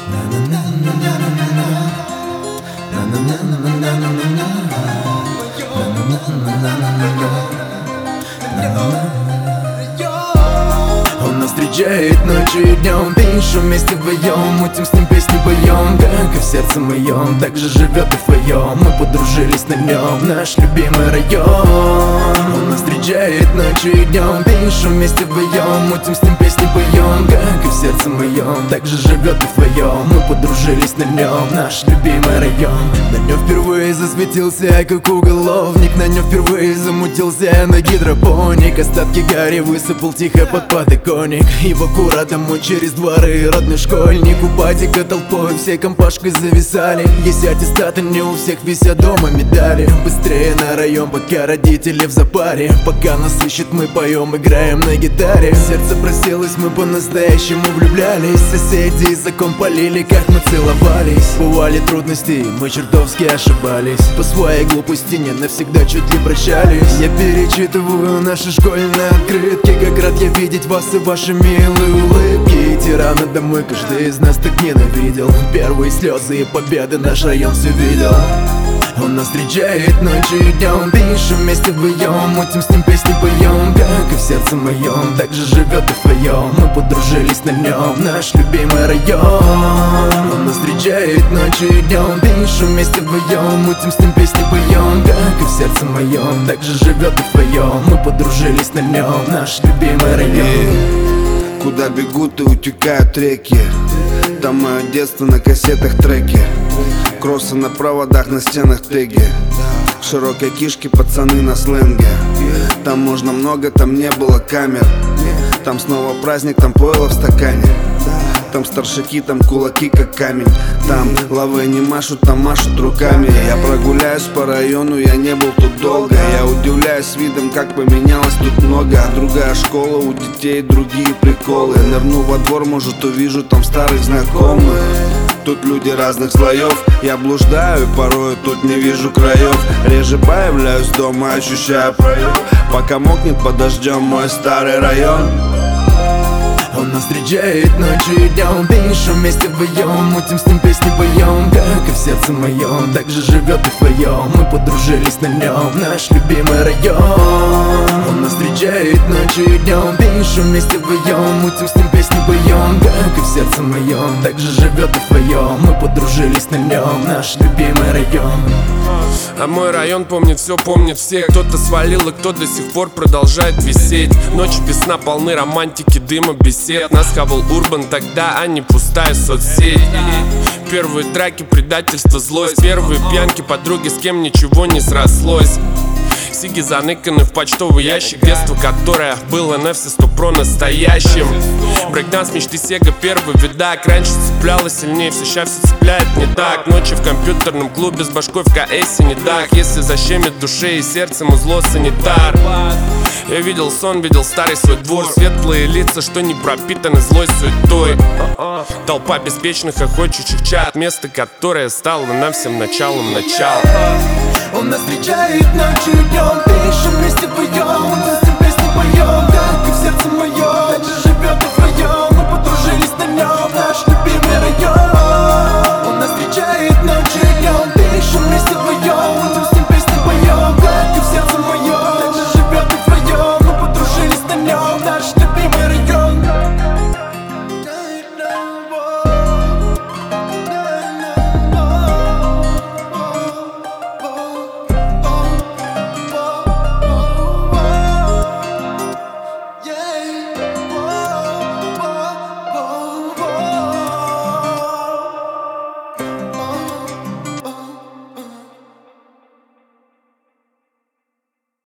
Он нас встречает ночью и днем, пишем вместе вдвоем, мутим с ним песни поем, как и в сердце моем, так же живет и в твоем. Мы подружились на нем, наш любимый район. Он нас встречает ночью и днем, пишем вместе вдвоем, мутим с ним песни поем, как и в сердце моем, так же живет и в твоем. Мы подружились на нем, наш любимый район. На нем впервые засветился, как уголовник, на нем впервые замутился на гидропоник. Остатки гари высыпал тихо под подоконник. Его кура домой через дворы, родной школьник. У патика толпой все компашкой зависали. Есть аттестаты, не у всех висят дома медали. Быстрее на район, пока родители в запаре. Пока нас ищут, мы поем, играем на гитаре. Сердце просилось, мы по-настоящему влюблялись. Соседи закон полили, как мы целовались. Бывали трудности, мы чертовски ошибались. По своей глупости не навсегда чуть ли прощались. Я перечитываю наши школьные открытки, как рад я видеть вас и ваши милые улыбки. Идти рано домой каждый из нас так ненавидел. Первые слезы и победы наш район все видел. Он нас встречает ночью и днем, пишем вместе вдвоем, мутим с ним песни поем, как и в сердце моем, так же живет и в твоем. Мы подружились на нем, наш любимый район. Он нас встречает ночью и днем, пишем вместе вдвоем, мутим с ним песни поем, как и в сердце моем, так же живет и в твоем. Мы подружились на нем, наш любимый район. Куда бегут и утекают реки, там мое детство на кассетах треки. Кроссы на проводах, на стенах теги. Широкой кишки пацаны на сленге. Там можно много, там не было камер. Там снова праздник, там пойло в стакане. Там старшаки, там кулаки как камень. Там лавы не машут, там машут руками. Я прогуляюсь по району, я не был тут долго. Я удивляюсь видом, как поменялось тут много. Другая школа, у детей другие приколы. Нырну во двор, может увижу там старых знакомых. Тут люди разных слоев. Я блуждаю, порою тут не вижу краев. Реже появляюсь дома, ощущаю проем. Пока мокнет под дождем мой старый район. Он нас встречает ночью и днем, пишем вместе вдвоем, мутим с ним песни поем, как и в сердце моем, так же живет и в твоем. Мы подружились на нем, наш любимый район. Он нас встречает ночью и днем, пишем вместе вдвоем, мутим с ним песни поем, как и в сердце моем, так же живет и в твоем. Мы подружились на нем, наш любимый район. А мой район помнит все, помнит всех. Кто-то свалил и кто до сих пор продолжает висеть. Ночи без сна полны романтики, дыма, бесед. Нас хавал урбан тогда, а не пустая соцсеть. Первые драки, предательство, злость. Первые пьянки, подруги, с кем ничего не срослось. Сиги заныканы в почтовый ящик. Детство, которое было на все 100% настоящим. Брейкданс, мечты, Сега, первый видак. Раньше цепляло сильнее, все ща все цепляет не так. Ночи в компьютерном клубе с башкой в КС не так. Если защемит в душе и сердцем узло санитар. Я видел сон, видел старый свой двор. Светлые лица, что не пропитаны злой суетой. Толпа беспечных охотчих чат. Место, которое стало нам всем началом начала. Он нас встречает ночью и днем, пишем вместе вдвоем, мы с ним песни поем, как и в сердце моем, так же живет и в твоем. Мы подружились на нем, наш любимый район.